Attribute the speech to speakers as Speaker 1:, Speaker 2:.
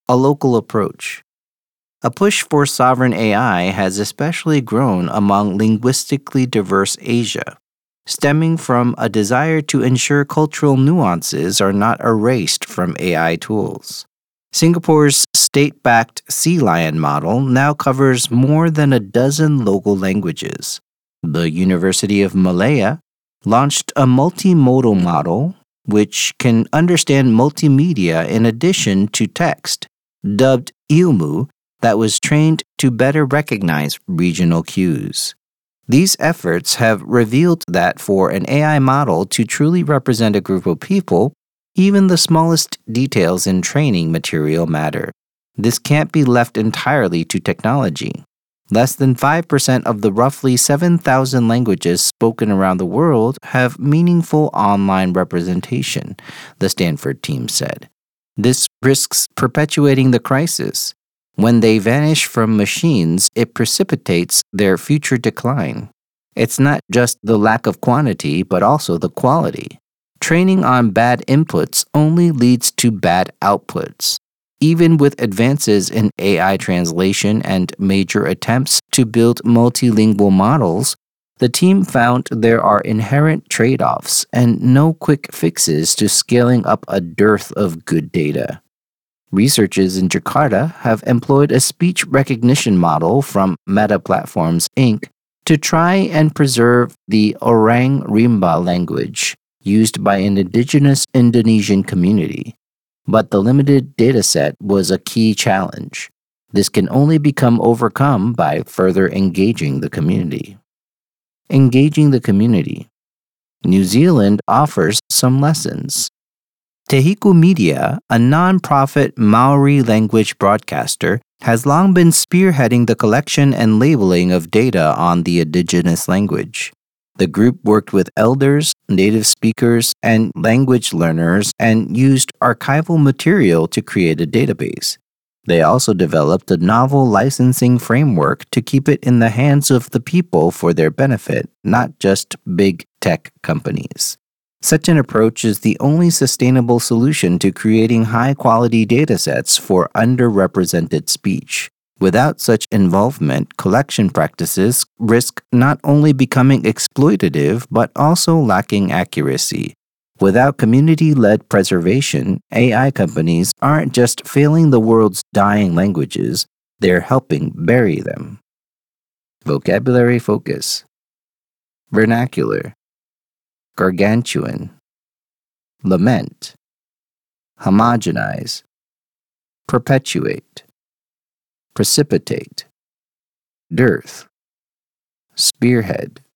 Speaker 1: a local approach. A push for sovereign AI has especially grown among linguistically diverse Asia, stemming from a desire to ensure cultural nuances are not erased from AI tools. Singapore's state-backed Sea Lion model now covers more than a dozen local languages. The University of Malaya launched a multimodal model which can understand multimedia in addition to text, dubbed Ilmu, that was trained to better recognize regional cues. These efforts have revealed that for an AI model to truly represent a group of people, even the smallest details in training material matter. This can't be left entirely to technology. Less than 5% of the roughly 7,000 languages spoken around the world have meaningful online representation, the Stanford team said. This risks perpetuating the crisis. When they vanish from machines, it precipitates their future decline. It's not just the lack of quantity, but also the quality. Training on bad inputs only leads to bad outputs. Even with advances in AI translation and major attempts to build multilingual models, the team found there are inherent trade-offs and no quick fixes to scaling up a dearth of good data. Researchers in Jakarta have employed a speech recognition model from Meta Platforms, Inc. to try and preserve the Orang Rimba language used by an indigenous Indonesian community. But the limited dataset was a key challenge. This can only become overcome by further engaging the community. Engaging the community. New Zealand offers some lessons. Tehiku Media, a non-profit Maori language broadcaster, has long been spearheading the collection and labeling of data on the indigenous language. The group worked with elders, native speakers, and language learners and used archival material to create a database. They also developed a novel licensing framework to keep it in the hands of the people for their benefit, not just big tech companies. Such an approach is the only sustainable solution to creating high-quality datasets for underrepresented speech. Without such involvement, collection practices risk not only becoming exploitative but also lacking accuracy. Without community-led preservation, AI companies aren't just failing the world's dying languages, they're helping bury them. Vocabulary focus. Vernacular. Gargantuan. Lament. Homogenize. Perpetuate. Precipitate. Dearth. Spearhead.